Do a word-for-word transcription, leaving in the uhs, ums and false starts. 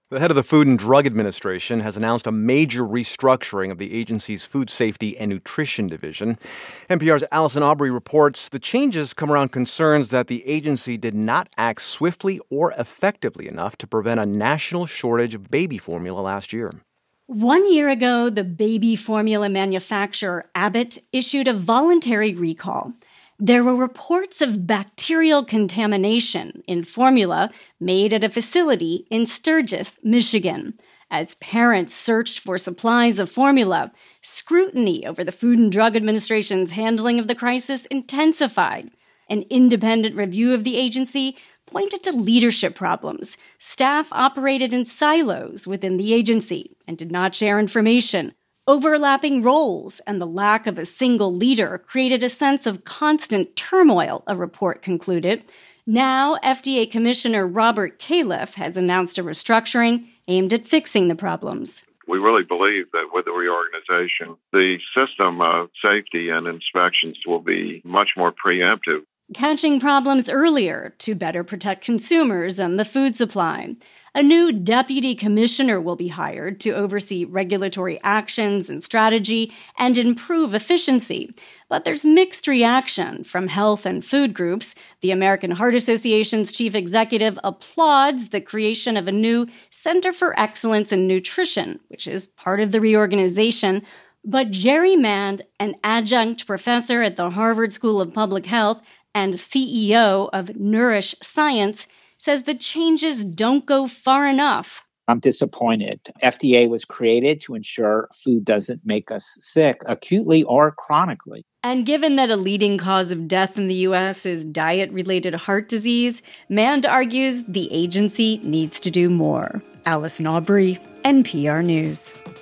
The head of the Food and Drug Administration has announced a major restructuring of the agency's Food Safety and Nutrition Division. N P R's Allison Aubrey reports the changes come around concerns that the agency did not act swiftly or effectively enough to prevent a national shortage of baby formula last year. One year ago, the baby formula manufacturer Abbott issued a voluntary recall. There were reports of bacterial contamination in formula made at a facility in Sturgis, Michigan. As parents searched for supplies of formula, scrutiny over the Food and Drug Administration's handling of the crisis intensified. An independent review of the agency pointed to leadership problems. Staff operated in silos within the agency and did not share information. Overlapping roles and the lack of a single leader created a sense of constant turmoil, a report concluded. Now, F D A Commissioner Robert Califf has announced a restructuring aimed at fixing the problems. We really believe that with the reorganization, the system of safety and inspections will be much more preemptive. Catching problems earlier to better protect consumers and the food supply. A new deputy commissioner will be hired to oversee regulatory actions and strategy and improve efficiency. But there's mixed reaction from health and food groups. The American Heart Association's chief executive applauds the creation of a new Center for Excellence in Nutrition, which is part of the reorganization. But Jerry Mand, an adjunct professor at the Harvard School of Public Health and C E O of Nourish Science, says the changes don't go far enough. I'm disappointed. F D A was created to ensure food doesn't make us sick, acutely or chronically. And given that a leading cause of death in the U S is diet-related heart disease, Mand argues the agency needs to do more. Allison Aubrey, N P R News.